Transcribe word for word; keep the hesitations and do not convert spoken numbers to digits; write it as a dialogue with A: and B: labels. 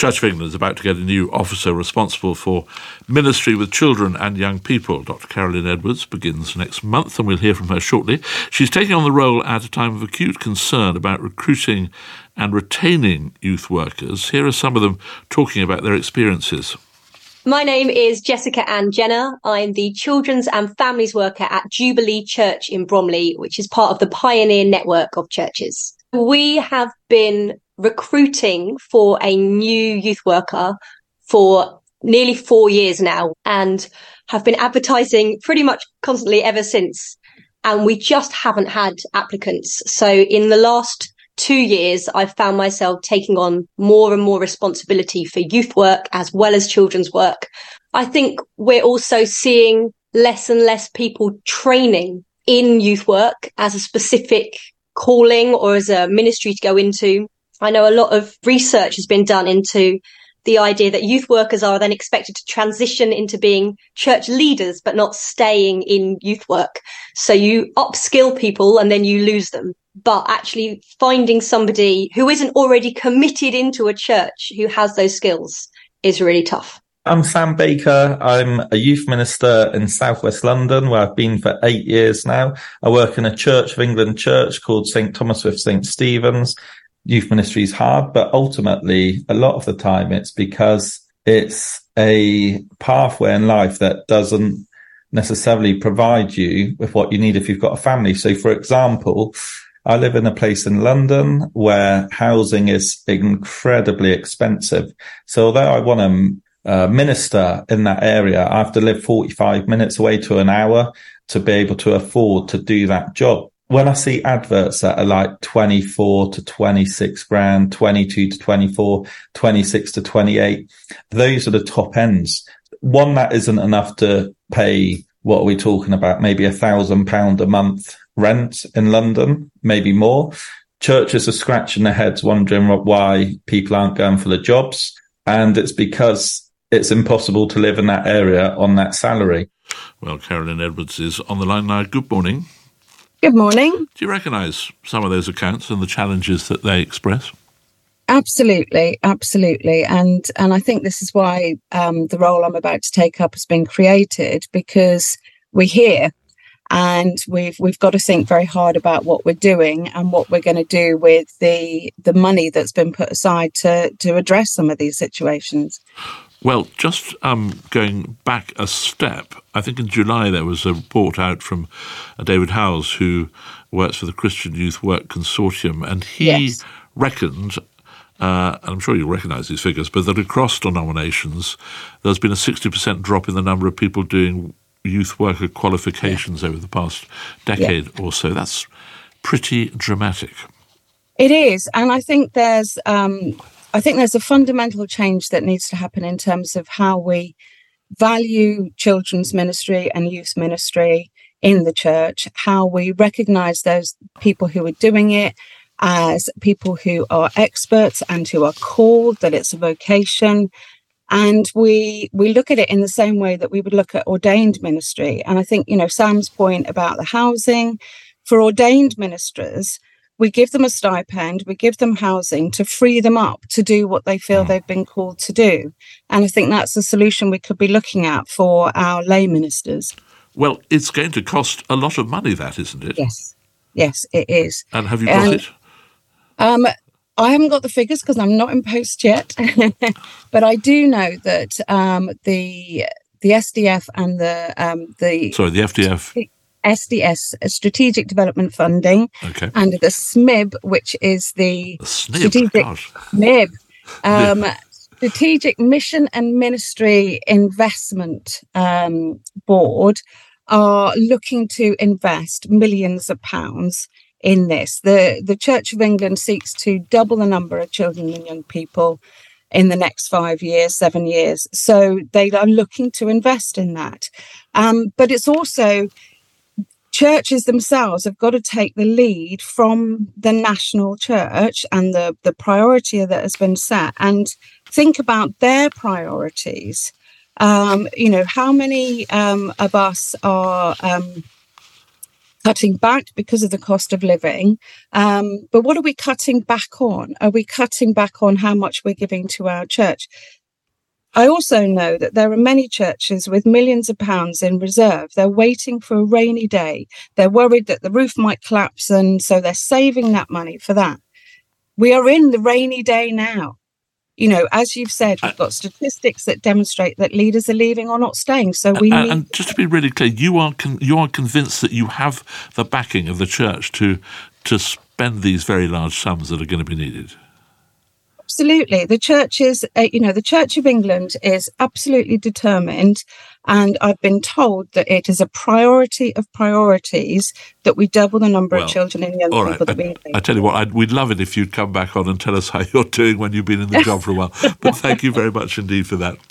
A: Church of England is about to get a new officer responsible for ministry with children and young people. Doctor Carolyn Edwards begins next month, and we'll hear from her shortly. She's taking on the role at a time of acute concern about recruiting and retaining youth workers. Here are some of them talking about their experiences.
B: My name is Jessica Ann Jenner. I'm the Children's and Families Worker at Jubilee Church in Bromley, which is part of the Pioneer Network of churches. We have been recruiting for a new youth worker for nearly four years now and have been advertising pretty much constantly ever since. And we just haven't had applicants. So in the last two years, I've found myself taking on more and more responsibility for youth work as well as children's work. I think we're also seeing less and less people training in youth work as a specific calling or as a ministry to go into. I know a lot of research has been done into the idea that youth workers are then expected to transition into being church leaders, but not staying in youth work. So you upskill people and then you lose them. But actually finding somebody who isn't already committed into a church who has those skills is really tough.
C: I'm Sam Baker. I'm a youth minister in South West London, where I've been for eight years now. I work in a Church of England church called Saint Thomas with Saint Stephen's. Youth ministry is hard, but ultimately, a lot of the time, it's because it's a pathway in life that doesn't necessarily provide you with what you need if you've got a family. So, for example, I live in a place in London where housing is incredibly expensive. So although I want to uh, minister in that area, I have to live forty-five minutes away to an hour to be able to afford to do that job. When I see adverts that are like twenty-four to twenty-six grand, twenty-two to twenty-four, twenty-six to twenty-eight, those are the top ends. One that isn't enough to pay, what are we talking about? Maybe a thousand pound a month rent in London, maybe more. Churches are scratching their heads wondering why people aren't going for the jobs. And it's because it's impossible to live in that area on that salary.
A: Well, Carolyn Edwards is on the line now. Good morning.
D: Good morning.
A: Do you recognise some of those accounts and the challenges that they express?
D: Absolutely, absolutely. And and I think this is why um, the role I'm about to take up has been created, because we're here and we've we've got to think very hard about what we're doing and what we're going to do with the the money that's been put aside to to address some of these situations.
A: Well, just um, going back a step, I think in July there was a report out from uh, David Howells, who works for the Christian Youth Work Consortium, and he yes. reckoned, uh, and I'm sure you'll recognise these figures, but that across denominations there's been a sixty percent drop in the number of people doing youth worker qualifications yeah. over the past decade yeah. or so. That's pretty dramatic.
D: It is, and I think there's... Um, I think there's a fundamental change that needs to happen in terms of how we value children's ministry and youth ministry in the church, how we recognise those people who are doing it as people who are experts and who are called, that it's a vocation. And we we look at it in the same way that we would look at ordained ministry. And I think, you know, Sam's point about the housing, for ordained ministers, we give them a stipend, we give them housing to free them up to do what they feel they've been called to do. And I think that's the solution we could be looking at for our lay ministers.
A: Well, it's going to cost a lot of money, that, isn't it?
D: Yes, yes, it is.
A: And have you got
D: and,
A: it?
D: Um, I haven't got the figures because I'm not in post yet, but I do know that um, the the S D F and the um, the
A: sorry the F D F.
D: S D S, Strategic Development Funding,
A: okay.
D: and the S M I B, which is the,
A: the S N I B,
D: Strategic,
A: gosh.
D: S M I B, um, Strategic Mission and Ministry Investment um, Board, are looking to invest millions of pounds in this. The, the Church of England seeks to double the number of children and young people in the next five years, seven years. So they are looking to invest in that. Um, but it's also... churches themselves have got to take the lead from the national church and the, the priority that has been set and think about their priorities. Um, you know, how many um, of us are um, cutting back because of the cost of living. Um, but what are we cutting back on? Are we cutting back on how much we're giving to our church? I also know that there are many churches with millions of pounds in reserve. They're waiting for a rainy day. They're worried that the roof might collapse, and so they're saving that money for that. We are in the rainy day now. You know, as you've said, we've got statistics that demonstrate that leaders are leaving or not staying. So we
A: and,
D: need...
A: and just to be really clear, you are con- you are convinced that you have the backing of the church to to spend these very large sums that are going to be needed.
D: Absolutely. The church is, uh, you know, the Church of England is absolutely determined. And I've been told that it is a priority of priorities that we double the number well, of children and young people
A: right.
D: that we
A: I, I tell you what, I'd, we'd love it if you'd come back on and tell us how you're doing when you've been in the job for a while. But thank you very much indeed for that.